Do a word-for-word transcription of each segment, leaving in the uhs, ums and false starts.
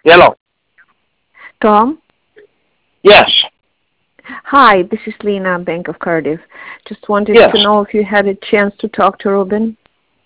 Hello. Tom? Yes. Hi, this is Lena, Bank of Cardiff. Just wanted Yes. to know if you had a chance to talk to Ruben.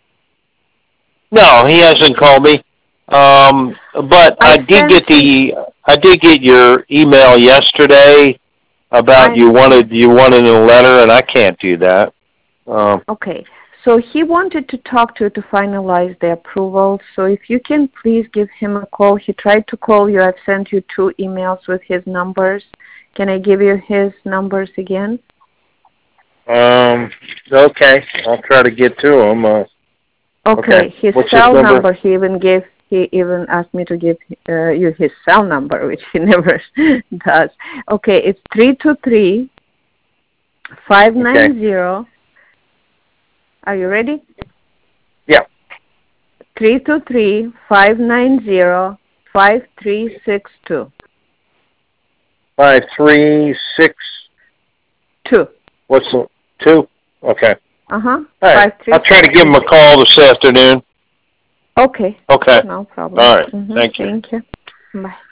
No, he hasn't called me. Um, but I, I did sent get him. the I did get your email yesterday I about you understand. wanted you wanted a letter, and I can't do that. Um, Okay. So he wanted to talk to you to finalize the approval. So if you can please give him a call. He tried to call you. I've sent you two emails with his numbers. Can I give you his numbers again? um, okay, I'll try to get to him. Uh, okay, Okay. His what's his cell number? number, he even gave, he even asked me to give uh, you his cell number, which he never does. Okay. It's three two three, five Okay, nine zero. Are you ready? yeah, Three two three five nine zero five three six two. five three six. Two. What's the two? Okay, Uh huh. all right. Five I'll three try six to give two. him a call this afternoon. Okay. Okay, No problem. all right. Mhm. Thank you. Thank you. Bye.